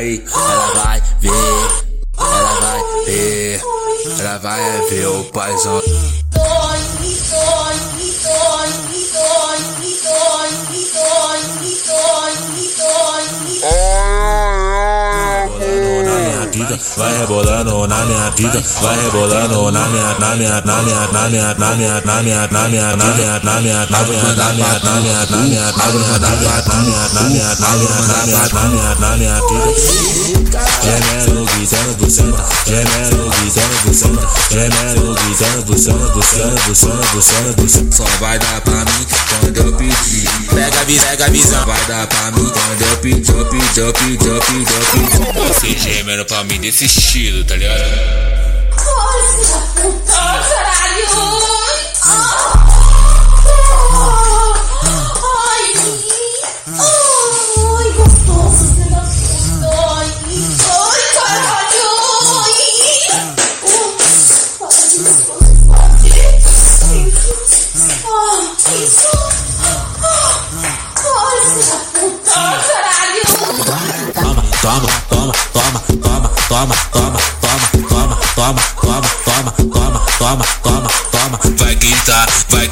Ei, ela vai ver, ela vai ver, ela vai ver o paizão. Vai rebolando na minha vida, vai rebolando na minha gemendo, guisando, buceta, gemendo, guisando, buceta, gemendo, guisando, buceta. Só vai dar pra mim quando eu pedir. Pega a visão, vai dar pra mim quando eu pedir. Você gemendo pra mim desse estilo, tá ligado? Toma. Vai gritar.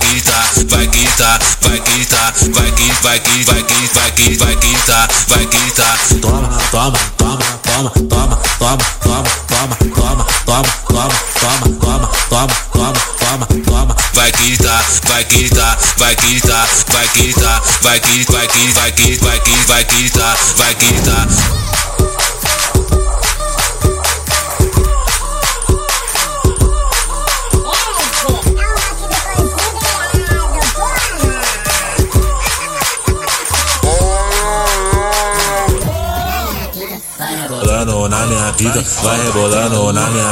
Na minha vida, vai rebolando na minha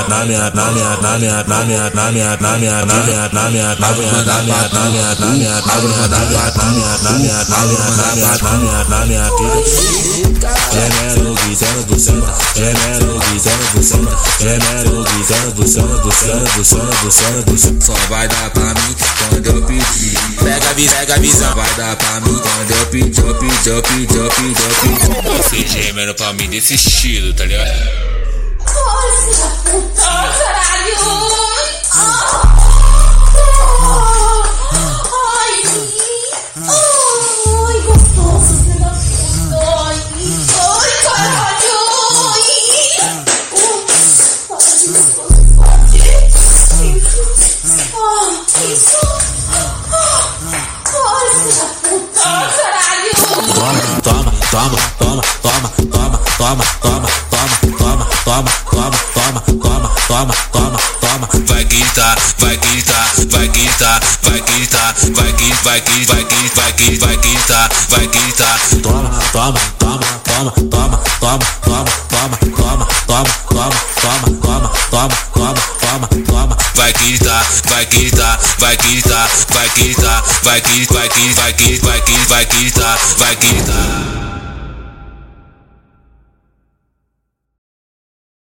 gemendo, guisando, buceta, gemendo, guisando, buceta, gemendo, guisando, buceta. Só vai dar pra mim quando eu pedir. Pega a visão, vai dar pra mim quando eu pedir. Você gemendo pra mim desse estilo, tá ligado? Toma. Vai gritar. Vai gritar.